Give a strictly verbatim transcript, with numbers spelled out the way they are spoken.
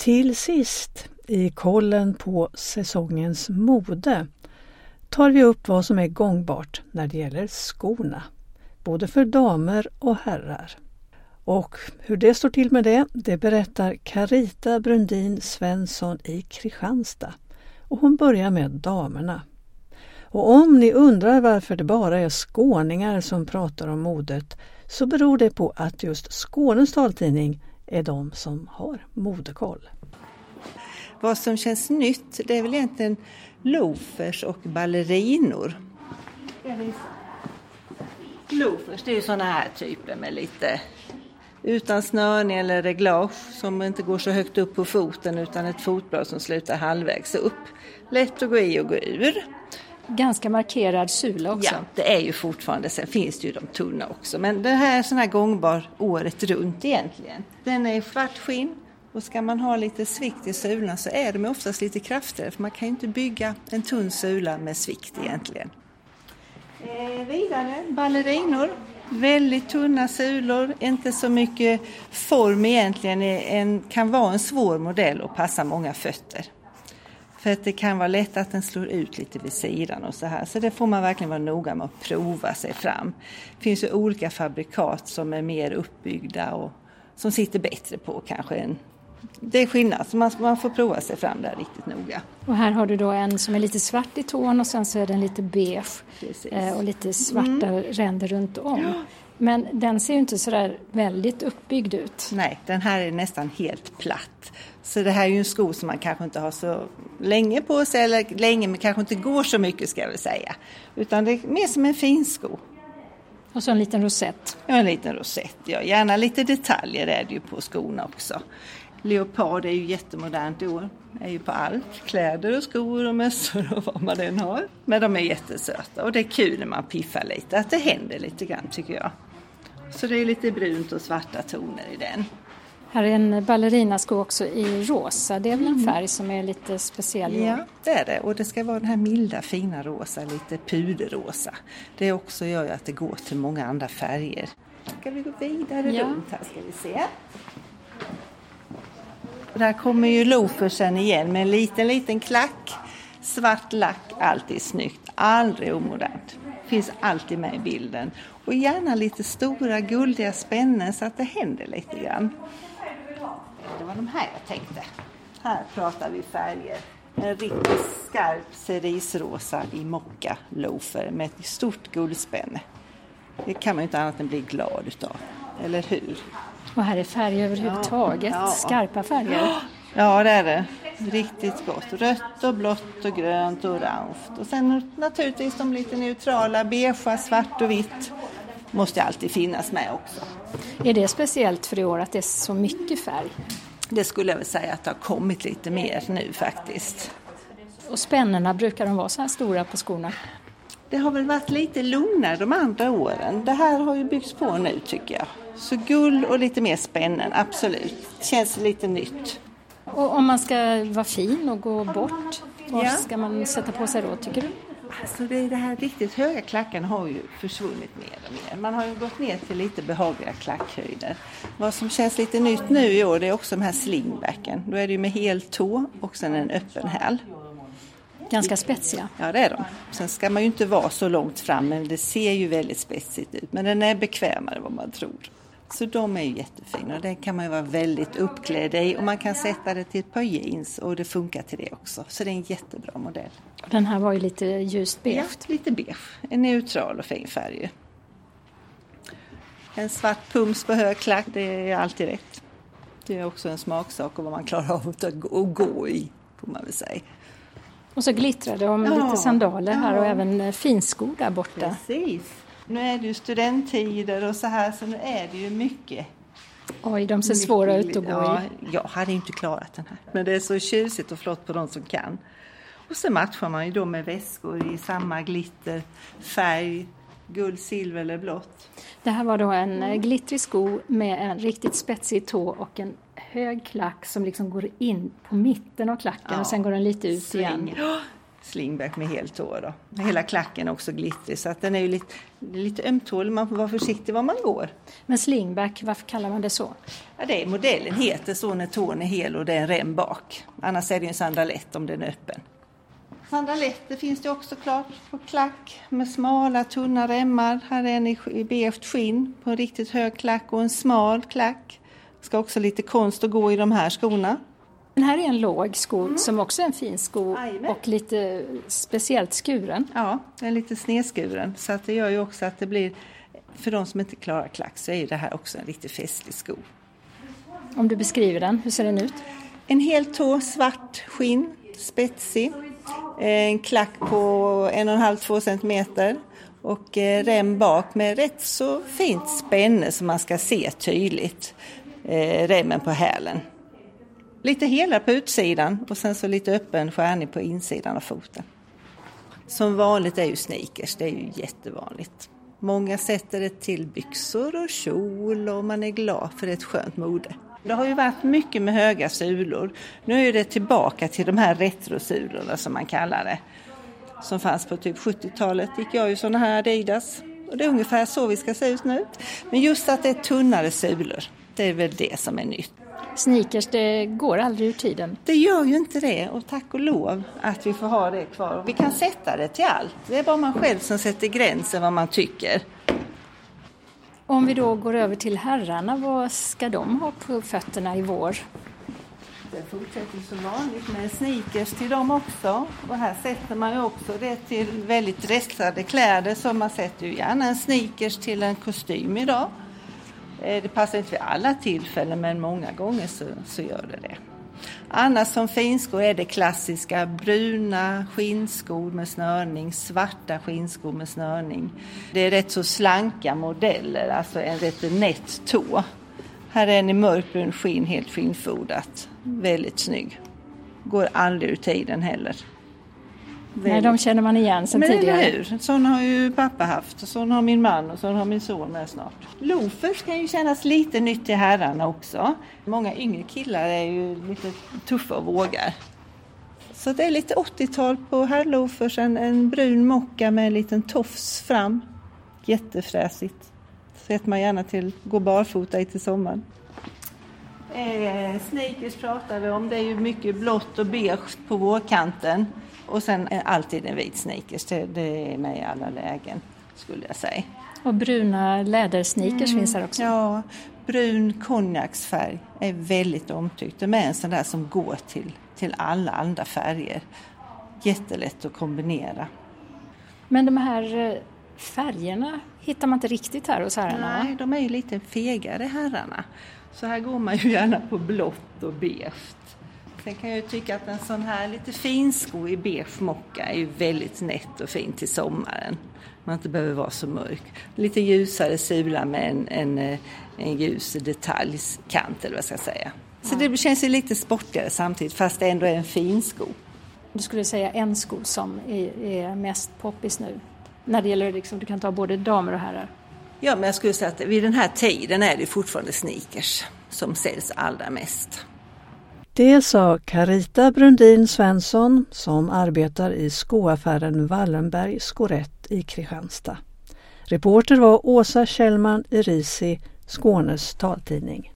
Till sist i kollen på säsongens mode tar vi upp vad som är gångbart när det gäller skorna, både för damer och herrar. Och hur det står till med det, det berättar Carita Brundin Svensson i Kristianstad. Och hon börjar med damerna. Och om ni undrar varför det bara är skåningar som pratar om modet, så beror det på att just Skånes taltidning är de som har modekoll. Vad som känns nytt, det är väl egentligen loafers och ballerinor. Loafers, det är ju sådana här typer med lite utan snörning eller reglage som inte går så högt upp på foten utan ett fotblad som slutar halvvägs upp. Lätt att gå i och gå ur. Ganska markerad sula också. Ja, det är ju fortfarande, sen finns det ju de tunna också. Men det här är sån här gångbar året runt egentligen. Den är svart skinn. Och ska man ha lite svikt i sulan så är de oftast lite kraftigare. För man kan ju inte bygga en tunn sula med svikt egentligen. Eh, vidare, ballerinor. Väldigt tunna sulor. Inte så mycket form egentligen. En, kan vara en svår modell och passa många fötter. För att det kan vara lätt att den slår ut lite vid sidan och så här. Så det får man verkligen vara noga med att prova sig fram. Det finns ju olika fabrikat som är mer uppbyggda och som sitter bättre på kanske en. Det är skillnad, så man, man får prova sig fram där riktigt noga. Och här har du då en som är lite svart i tån och sen så är den lite beige eh, och lite svarta mm. ränder runt om. Ja. Men den ser ju inte sådär väldigt uppbyggd ut. Nej, den här är nästan helt platt. Så det här är ju en sko som man kanske inte har så länge på sig, eller länge men kanske inte går så mycket ska jag väl säga. Utan det är mer som en fin sko. Och så en liten rosett. Ja, en liten rosett. Ja, gärna lite detaljer är det ju på skorna också. Leopard är ju jättemodernt i år. Är ju på allt. Kläder och skor och mössor och vad man än har. Men de är jättesöta och det är kul när man piffar lite. Att det händer lite grann tycker jag. Så det är lite brunt och svarta toner i den. Här är en ballerinasko också i rosa. Det är väl en färg som är lite speciell? Ja, det är det. Och det ska vara den här milda, fina rosa, lite puderrosa. Det också gör ju att det går till många andra färger. Ska vi gå vidare ja. runt här ska vi se. Och där kommer ju loafersen igen med en liten, liten klack. Svart lack, alltid snyggt. Aldrig omodernt. Finns alltid med i bilden. Och gärna lite stora, guldiga spännen så att det händer lite grann. Det var de här jag tänkte. Här pratar vi färger. En riktigt skarp cerisrosa i mocka loafer med ett stort guldspänne. Det kan man ju inte annat än bli glad utav. Eller hur? Och här är färger överhuvudtaget. Ja, ja. Skarpa färger. Ja, det är det. Riktigt gott. Rött och blått och grönt och orange. Och sen naturligtvis de lite neutrala, beige, svart och vitt. Måste alltid finnas med också. Är det speciellt för i år att det är så mycket färg? Det skulle jag väl säga att det har kommit lite mer nu faktiskt. Och spännena, brukar de vara så här stora på skorna? Det har väl varit lite lugnare de andra åren. Det här har ju byggts på nu tycker jag. Så gull och lite mer spännen, absolut. Känns lite nytt. Och om man ska vara fin och gå bort, vad ja. ska man sätta på sig då tycker du? Alltså det, det här riktigt höga klacken har ju försvunnit mer och mer. Man har ju gått ner till lite behagliga klackhöjder. Vad som känns lite nytt nu i år det är också de här slingbacken. Då är det ju med hel tå och sen en öppen häl. Ganska spetsiga. Ja det är de. Sen ska man ju inte vara så långt fram men det ser ju väldigt spetsigt ut. Men den är bekvämare än vad man tror. Så de är ju jättefina och den kan man ju vara väldigt uppklädd i och man kan sätta det till ett par jeans och det funkar till det också. Så det är en jättebra modell. Den här var ju lite ljust beige. Ja, lite beige. En neutral och fin färg. En svart pums på hög klack, det är alltid rätt. Det är också en smaksak och vad man klarar av att gå, att gå i, får man väl säga. Och så glittrar det om ja, lite sandaler här ja. och även finskor där borta. Precis. Nu är det ju studenttider och så här så nu är det ju mycket. Oj, de ser svåra ut att gå ja, i. Jag hade inte klarat den här. Men det är så tjusigt och flott på de som kan. Och så matchar man ju då med väskor i samma glitter, färg, guld, silver eller blått. Det här var då en mm. glittrig sko med en riktigt spetsig tå och en hög klack som liksom går in på mitten av klacken ja, och sen går den lite ut sväng. igen. slingback med helt tå då. Hela klacken är också glittrig så att den är ju lite, lite ömtålig. Man får vara försiktig var man går. Men slingback, varför kallar man det så? Ja, det är, modellen heter så när tån är hel och det är en rem bak. Annars är det ju en sandalett om den är öppen. Sandaletter finns det också klart på klack med smala tunna remmar. Här är en i beige skinn på en riktigt hög klack och en smal klack. Ska också lite konst att gå i de här skorna. Den här är en låg sko mm. som också är en fin sko Amen. Och lite speciellt skuren. Ja, den är lite snedskuren så att det gör ju också att det blir, för de som inte klarar klack så är det här också en riktigt festlig sko. Om du beskriver den, hur ser den ut? En helt tå, svart skinn, spetsig. En klack på en och en halv till två centimeter och rem bak med rätt så fint spänne som man ska se tydligt. Remmen på hälen. Lite hela på utsidan och sen så lite öppen skärning på insidan av foten. Som vanligt är ju sneakers, det är ju jättevanligt. Många sätter det till byxor och kjol och man är glad för ett skönt mode. Det har ju varit mycket med höga sulor. Nu är det tillbaka till de här retrosulorna som man kallar det. Som fanns på typ sjuttiotalet gick jag ju sådana här Adidas. Och det är ungefär så vi ska se ut nu. Men just att det är tunnare sulor, det är väl det som är nytt. Sneakers, det går aldrig ur tiden. Det gör ju inte det och tack och lov att vi får ha det kvar. Vi kan sätta det till allt. Det är bara man själv som sätter gränsen vad man tycker. Om vi då går över till herrarna, vad ska de ha på fötterna i vår? Det fortsätter som vanligt med sneakers till dem också. Och här sätter man ju också det till väldigt dressade kläder. Så man sätter ju gärna en sneakers till en kostym idag. Det passar inte vid alla tillfällen men många gånger så, så gör det det. Annars som finskor är det klassiska bruna skinnskor med snörning, svarta skinnskor med snörning. Det är rätt så slanka modeller, alltså en rätt nätt tå. Här är en i mörkbrun skinn, helt skinnfodat. Väldigt snygg. Går aldrig ur tiden heller. Väldigt. Nej, de känner man igen sen Men tidigare. Men hur? Sån har ju pappa haft och sån har min man och sån har min son med snart. Loafers kan ju kännas lite nytt till herrarna också. Många yngre killar är ju lite tuffa och vågar. Så det är lite åttiotal på herrloafers, en, en brun mocka med en liten tofs fram. Jättefräsigt. Sätter man gärna till gå barfota i till sommaren. Eh, sneakers pratar vi om, det är ju mycket blått och beige på vårkanten. Och sen är alltid en vit sneakers, det, det är med i alla lägen skulle jag säga. Och bruna lädersneakers mm, finns här också. Ja, brun konjaksfärg är väldigt omtyckt. Det är en sån där som går till, till alla andra färger. Jättelätt att kombinera. Men de här färgerna hittar man inte riktigt här hos herrarna? Nej, de är ju lite fegare herrarna. Så här går man ju gärna på blått och beige. Sen kan jag tycka att en sån här lite fin sko i beige mocka är ju väldigt nätt och fint till sommaren. Man inte behöver vara så mörk. Lite ljusare sula med en, en, en ljus detaljkant eller vad ska jag säga. Så det känns ju lite sportigare samtidigt fast det ändå är en fin sko. Du skulle säga en sko som är, är mest poppis nu? När det gäller liksom, du kan ta både damer och herrar. Ja, men jag skulle säga att vid den här tiden är det fortfarande sneakers som säljs allra mest. Det sa Carita Brundin Svensson som arbetar i skoaffären Wallenberg Skorett i Kristianstad. Reporter var Åsa Kjellman i Risi, Skånes taltidning.